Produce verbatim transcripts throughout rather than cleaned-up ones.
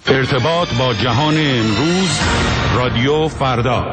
ارتباط با جهان امروز، رادیو فردا.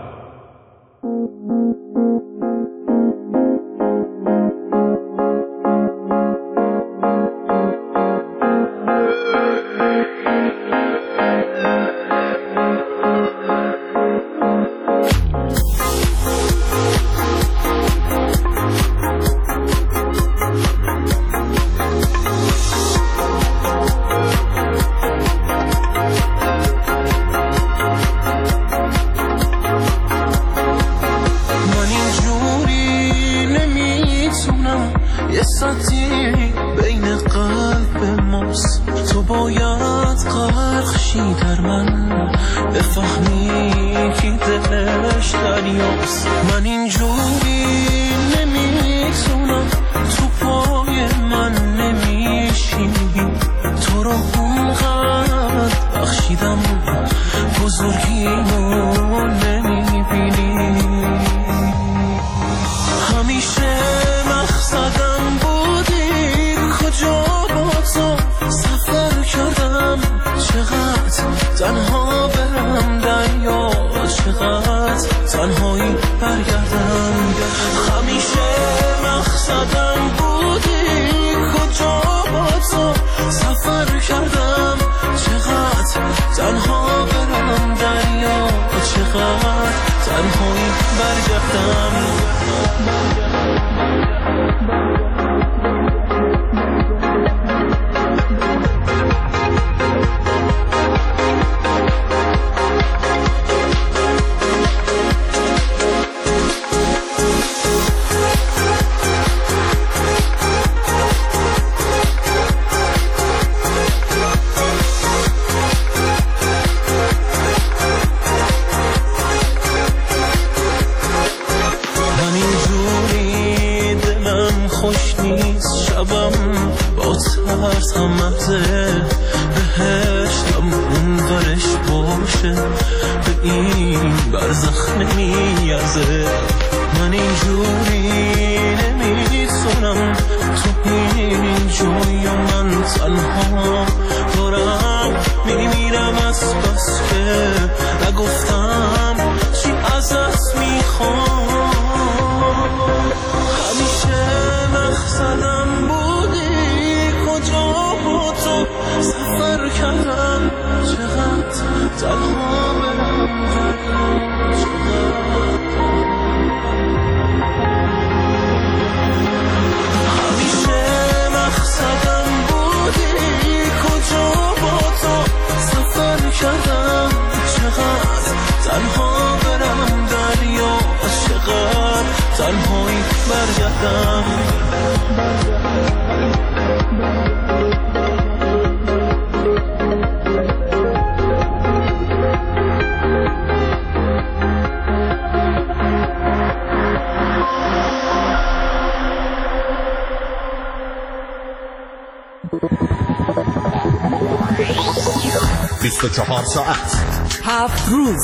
بیست و چهار ساعت، هفت روز،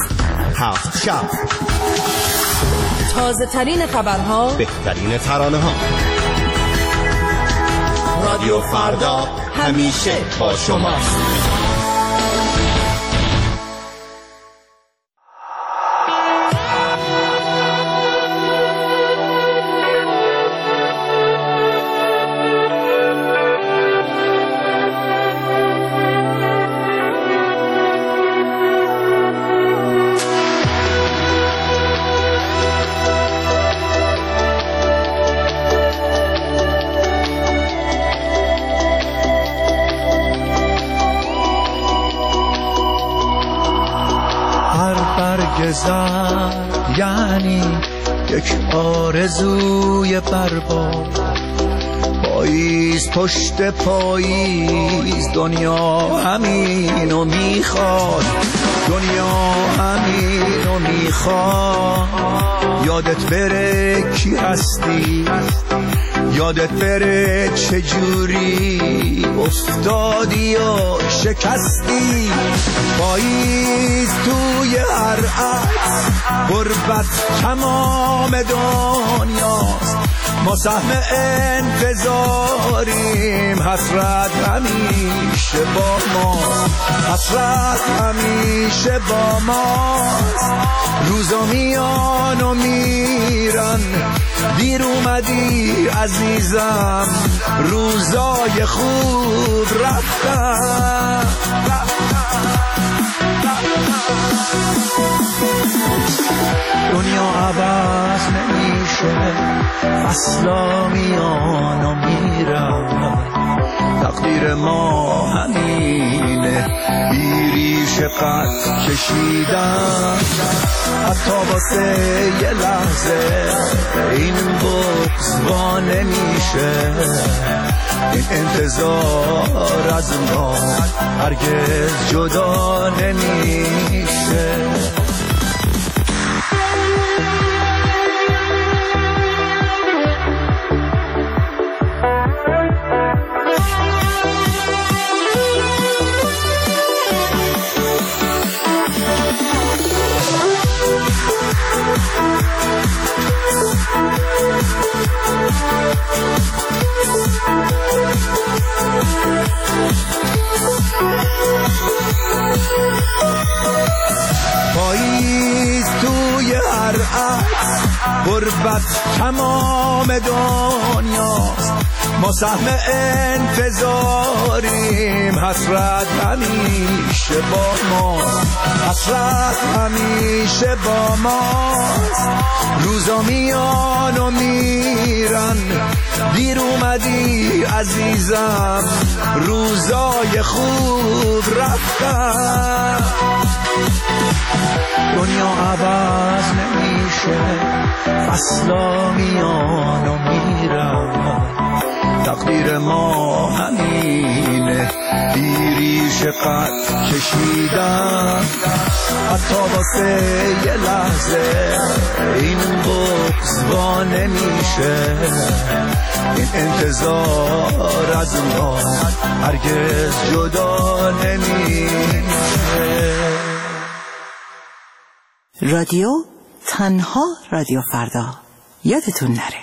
هفت شب، تازه ترین خبرها، بهترین ترانه ها. رادیو فردا همیشه با شماست. یعنی یک آرزوی برباد، پاییز پشت پاییز دنیا همینو میخواد، دنیا همینو میخواد. یادت بره کی هستی، یادت بره چجوری افتادی و شکستی. پاییز توی هر عکس، غربت تمام دنیاست. ما سهم انتظاریم، حسرت همیشه با ماست. حسرت همیشه با ماست. روزا میان و میرن، دیر اومدی عزیزم، روزای خوب رفتن. دنیا عوض نمیشه، فصلا میان و میرن. تقدیر ما همینه، بیریش قد کشیدن. حتی واسه یه لحظه این بغض وا نمیشه. این انتظار از ما هرگز جدا نمیشه. پاییز توی هر عکس، غربت تمام دنیاست. ما سهم انتظاریم، حسرت همیشه با ماست. حسرت همیشه با ماست. روزا میان و میرن، دیر اومدی عزیزم، روزای خوب رفتن. دنیا عوض نمیشه، فصلا میان و میرن. تقدیر ما همینه، بیریش قد کشیدن. حتی واسه یه لحظه این بغض وا نمیشه. این انتظار از ما هرگز جدا نمیشه. رادیو تنها رادیو فردا، یادتون نره.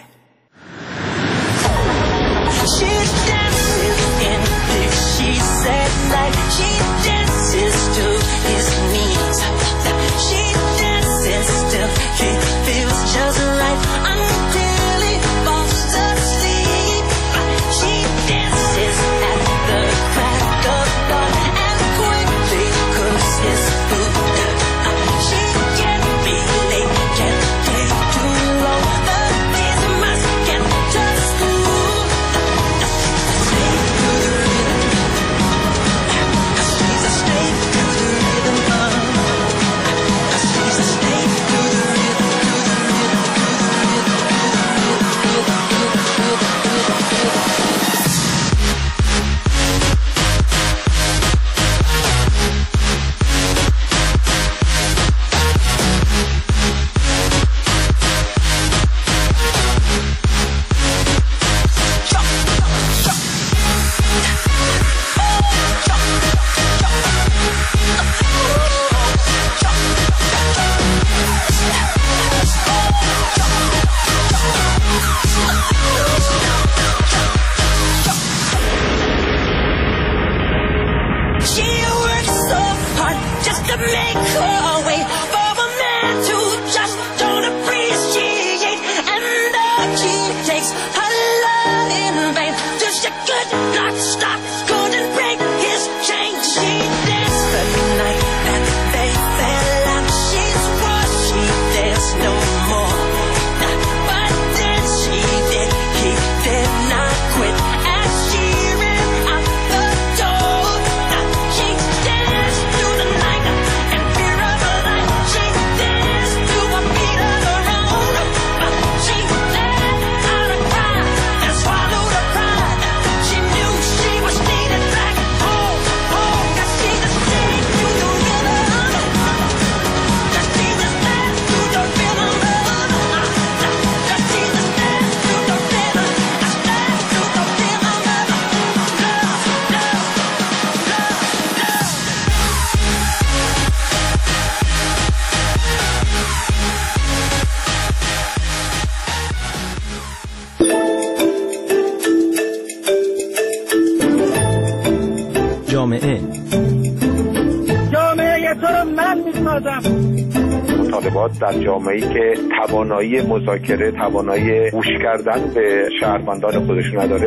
جامعه تو رو من میسازم. مطالبات در جامعه‌ای که توانایی مذاکره، توانایی گوش کردن به شهروندان خودش نداره.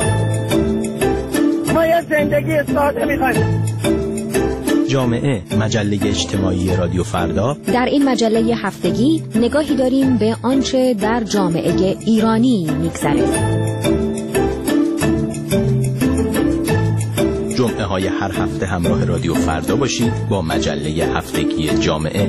ما یه زندگی ساده می‌خوایم. جامعه، مجله اجتماعی رادیو فردا. در این مجله هفتگی نگاهی داریم به آنچه در جامعه ایرانی می‌گذره. جمعه های هر هفته همراه رادیو فردا باشید با مجله هفتگی جامعه.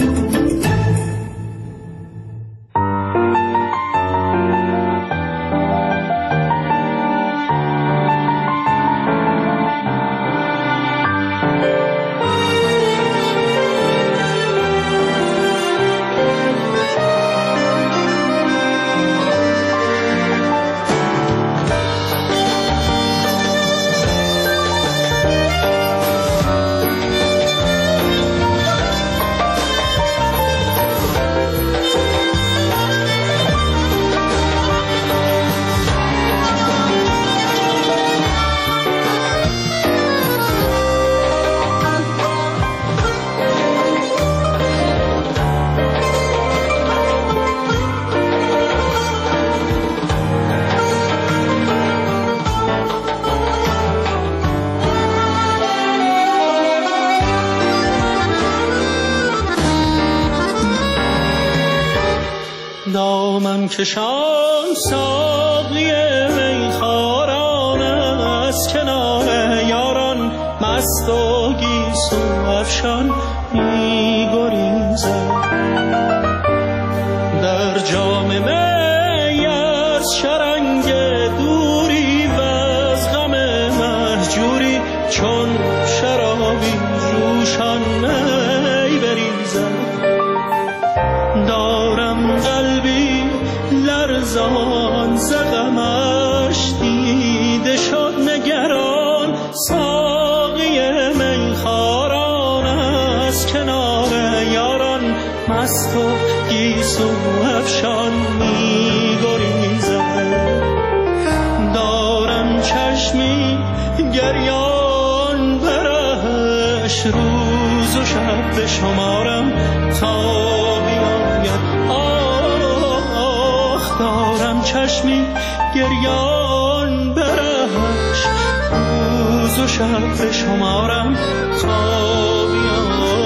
دامن کشان ساقی میخواران از کنار یاران مست و گیسو افشان میگریزد در جام می از شرنگ دوری و از غم مهجوری چون شرابی جوشان می بریزد دارم قلبی لرزان ز غمش دیده شد نگران ساقی میخواران از کنار یاران مست و گیسو افشان میگریزد دارم چشمی گریان برهش روز و شب بشمارم تا بیاید آخ دارم چشمی گریان برهش روز و شب بشمارم تا بیاید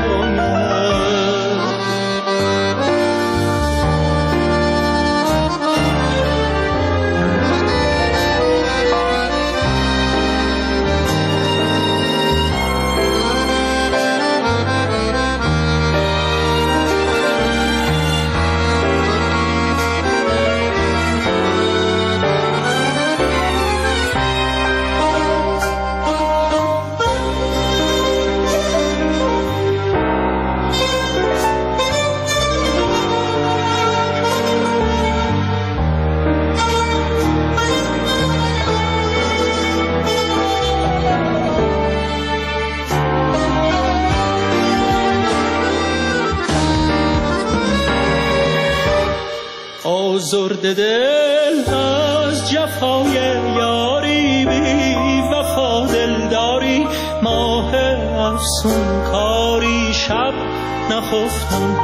آزرده دل از جفای یاری بی وفا دلداری ماه افسون کاری شب نخفتم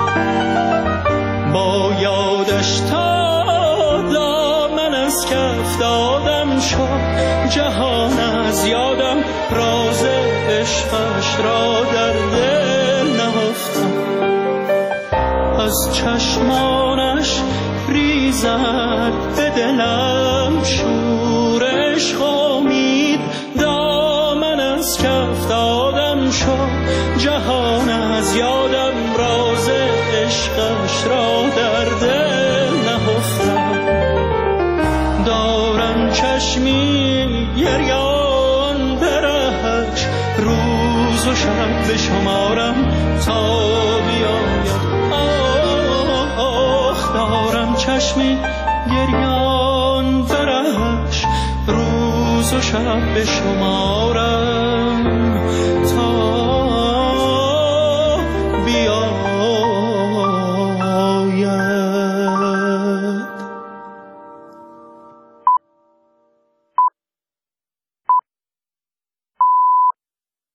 با یادش تا دامن از کف دادم شد جهان از یادم راز عشقش را در دل نهفتم از چشمانش ریزد به دلم شورش امید دامن از کف دادم شد جهان از یادم راز عشقش را در دل نهفتم دارم چشمی گریان برهش روز و شب بشمارم تا بیاید دارم چشمی گریان برهش روز و شب بشمارم